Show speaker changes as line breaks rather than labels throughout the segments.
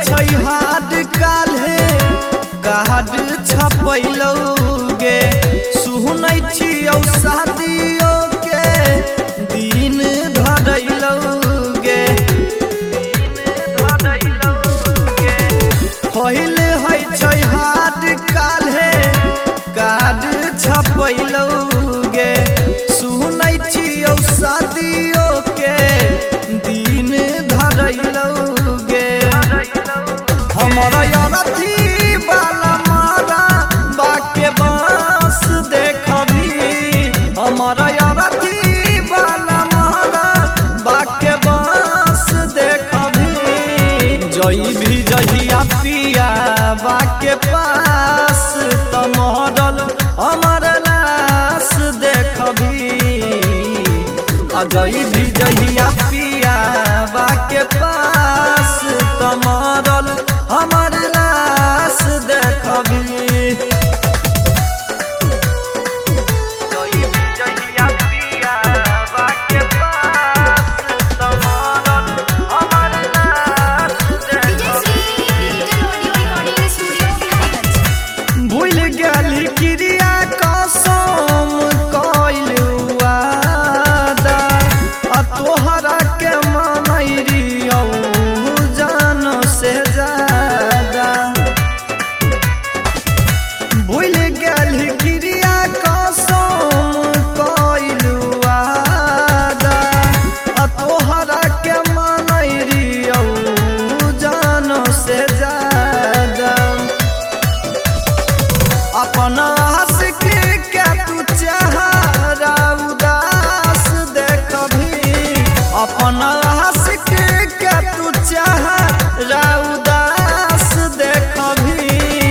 छै हाथ काल्हे कार्ड छपैलौगे सुनै छियौ शादियों के दिन धरैलौगे पहिले है छै हाथ काल्हे कार्ड छपैलौगे सुनै छियौ शादियों के दिन धरैलौगे हमारा यारथी वाला मारा बाके बांस देखबी हमारा यारथी वाला मारा बाके बांस देखबी जई भी जहिया पिया बाके पास तमरल हमार लाश देखबी जई भी जहिया पिया बाके पास तमरल हमार लाश देखबी भूल गेली क्रिया कसम कइल वादा तोहरा के मनैरियौ जान से ज्यादा भूल गेली क्रिया कसम कइल वादा तोहरा के मनैरियौ जान से ज्यादा अपना हंस के तू चेहरा उदास देखबी अपना हंस के तू चेहरा उदास देखबी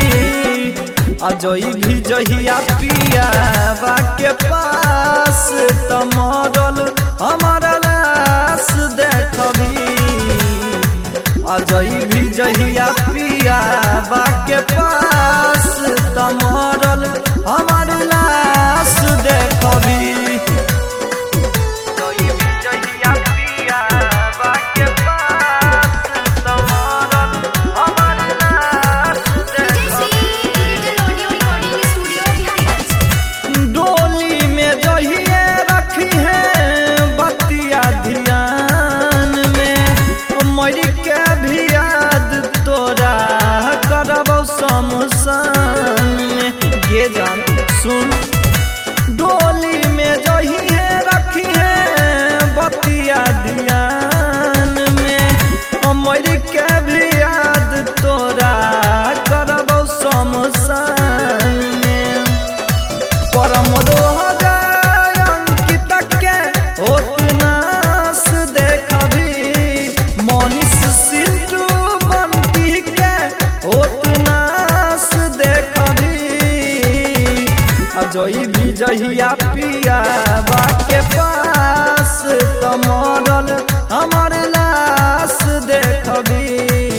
जई भी जहिया पिया बाके पास तमरल हमार लाश देखबी जई भी जहिया पिया बाके पास तमरल हमार लाश देखबी डोली में जहिए रखी है बतिया ध्यान में मर के भी याद तोरा करबौ शमशान में ये जान सुन डोली में जहिए रखी है बतिया ध्यान में मर के भी याद तोरा करबौ शमशान में परम अंकित के होत नाश देखबी मनीष सिंधु बंटी के होत नाश देखबी जई भी जहिया पिया बाके पास तमरल हमार लाश देखबी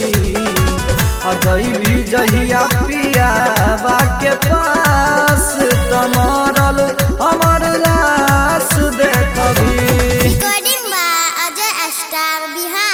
जई भी जहिया पिया बाके पास तमरल हमार लाश देखबी
Recording by Ajay Astar Bihar